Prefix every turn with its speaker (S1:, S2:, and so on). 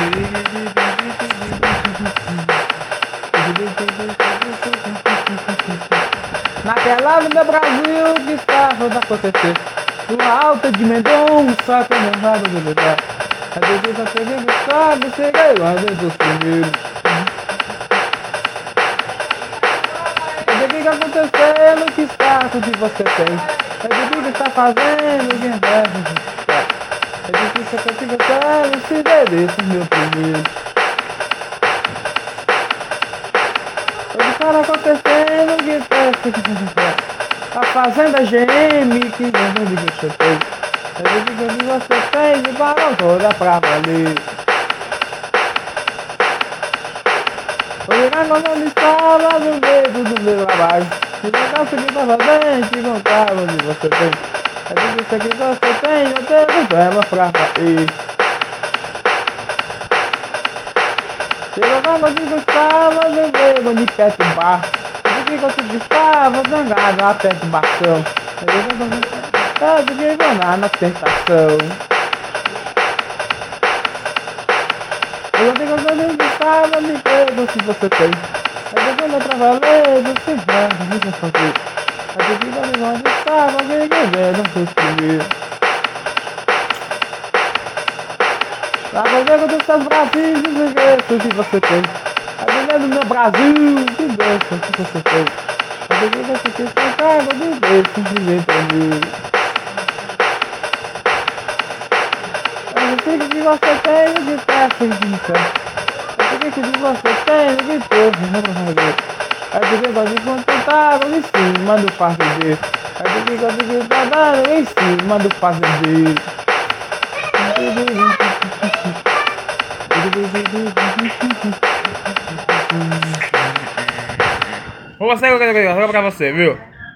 S1: Naquela no meu Brasil que estava a acontecer. Numa alta de Mendonça, que não dava de lugar. A vezes eu peguei o estado, cheguei lá dentro dos primeiros. O que acontecendo, que status que você tem? O que está fazendo, quem deve justificar? É difícil que eu fico sério, se desse meu primeiro. O que está acontecendo, que festa que você quer? A fazenda GM, que vende que você tem. O que você tem, de barão toda pra valer. Olhar quando ele estava no medo do meu trabalho. E não consegui pra frente e contar onde você tem. É tudo isso que você tem, eu tenho problema pra sair. Chegou quando eu estava no medo de perturbar. E que você estava zangado a perturbação. Eu fiquei enganado na tentação. Eu tenho que eu estava me vendo se você tem. Eu tô pra valer, você vai, não fazer. A bebida de onde estava, alguém não foi escolher. A bebida dos seus Brasil, o que você tem. A bebida do meu Brasil, que dança que você tem. A bebida que você tem, carga de vez, simplesmente pra mim. O que você tem, o que festa que fica. O que você tem, o que teve, não pra fazer. A bebida de contentar em cima do fazendeiro. A bebida de contentar em cima do fazendeiro. Vou você, eu vou pra você, viu?